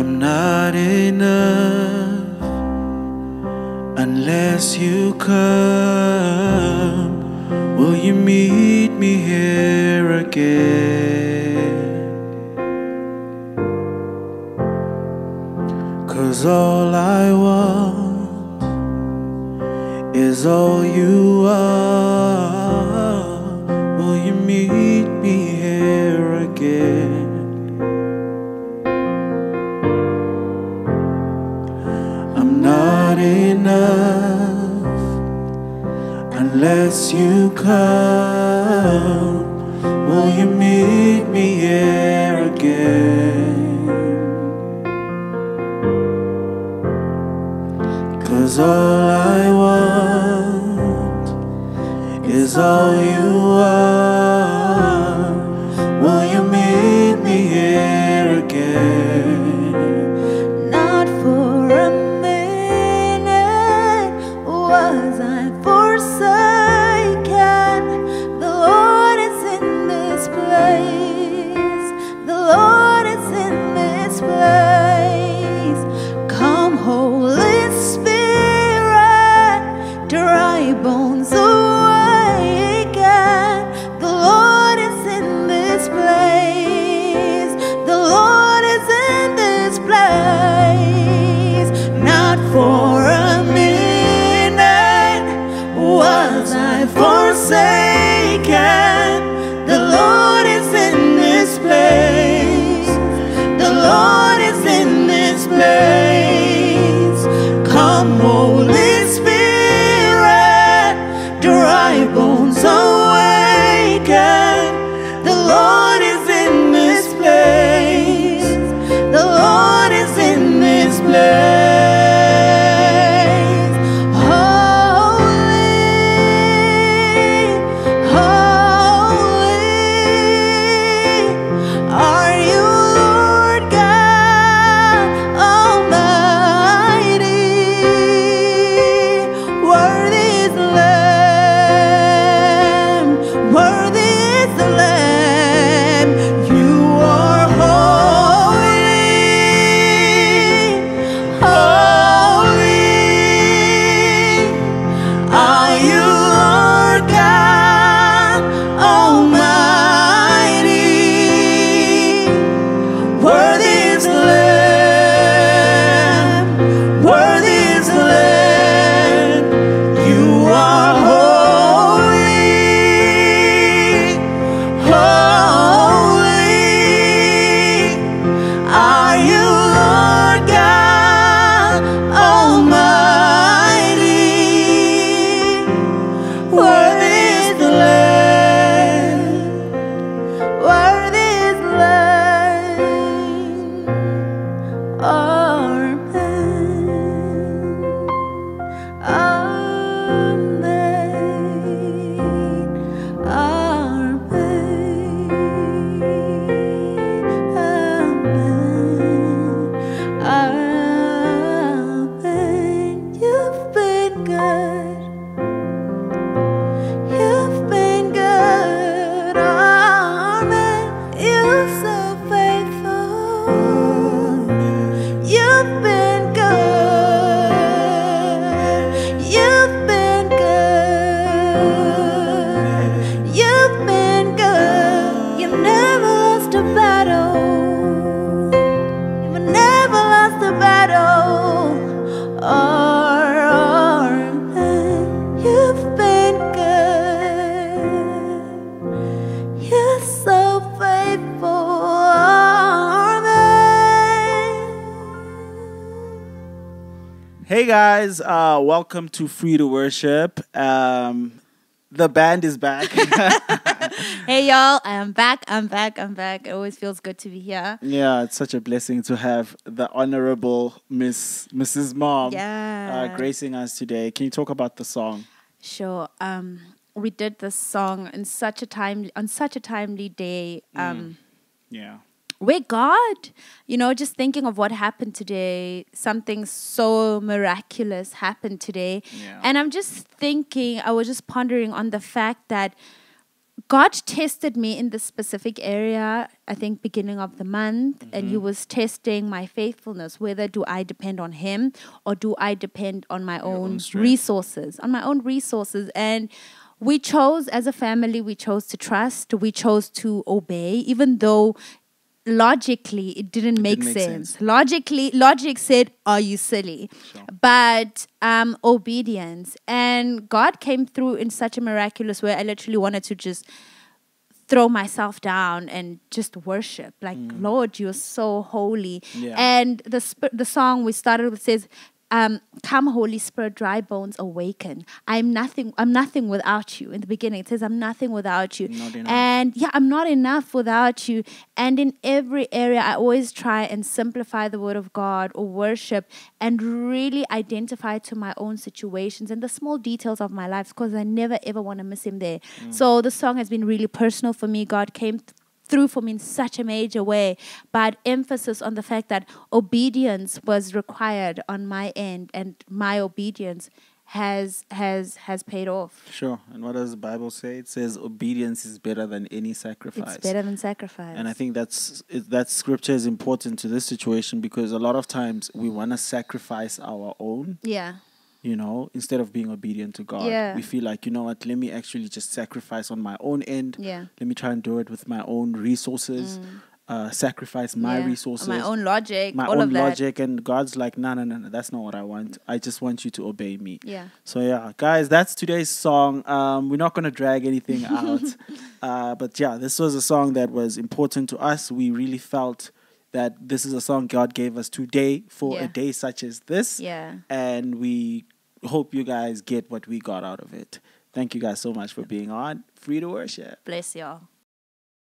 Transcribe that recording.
I'm not enough unless you come. Will you meet me here again? 'Cause all I want is all you are. Will you meet me here again? I'm not enough unless you come. Will you meet me here again? 'Cause all I want is all you are. Will you meet me here again? Not for a minute was I forsaken. The Lord is in this place. The Lord is in this place. Come, Holy Spirit, dry bones awaken. The Lord is in this place. The Lord is in this place. Not for a minute was I forsaken. The Lord is in this place. The Lord is in this place. Come, Holy Spirit, dry bones awaken. The Lord is in this place. The Lord is in this place. Holy, holy are you, Lord God Almighty. Worthy is the Lamb. Worthy is the Lamb. You are holy. Holy are you, Lord God Almighty. Worthy is the Lamb. Worthy is the Lamb. You are holy. Holy are you, Lord God Almighty. Worthy is the Lamb. Worthy is the Lamb. Amen. Amen. Amen. Amen. You've been good. You've been good. Amen. You're so faithful. You've been good. You've been good. You've been good. You never lost a battle. You never lost a battle. Amen. You've been good. You're so faithful. Amen. Hey guys, welcome to Free to Worship. The band is back. Hey y'all, I'm back. It always feels good to be here. Yeah, it's such a blessing to have the Honorable Mrs. Mom Yeah. gracing us today. Can you talk about the song? Sure. We did this song on such a timely day. Yeah. Where God, just thinking of what happened today, something so miraculous happened today. Yeah. And I was just pondering on the fact that God tested me in this specific area, I think beginning of the month, and He was testing my faithfulness. Whether do I depend on Him or do I depend on my own strength. resources, And we chose, as a family, we chose to trust, we chose to obey, even though logically it didn't make sense. Logic said, are you silly? Sure. But obedience. And God came through in such a miraculous way. I literally wanted to just throw myself down and just worship. Like, Lord, you're so holy. Yeah. And the song we started with says, come Holy Spirit, dry bones awaken. I'm nothing without you. In the beginning it says, I'm nothing without you. Not enough. And I'm not enough without you. And in every area I always try and simplify the word of God or worship and really identify to my own situations and the small details of my life, because I never ever want to miss Him there. So the song has been really personal for me. God came through for me in such a major way, but emphasis on the fact that obedience was required on my end, and my obedience has paid off. Sure. And what does the Bible say? It says obedience is better than any sacrifice. It's better than sacrifice. And I think that scripture is important to this situation, because a lot of times we want to sacrifice our own. Yeah. Instead of being obedient to God. Yeah. We feel like, what, let me actually just sacrifice on my own end. Yeah. Let me try and do it with my own resources, sacrifice my resources. My own logic, my all own of that. logic. And God's like, no, that's not what I want. I just want you to obey me. Yeah. So yeah, guys, that's today's song. We're not going to drag anything out. But yeah, this was a song that was important to us. We really felt that this is a song God gave us today for a day such as this. Yeah. And we hope you guys get what we got out of it. Thank you guys so much for being on Free to Worship. Bless y'all.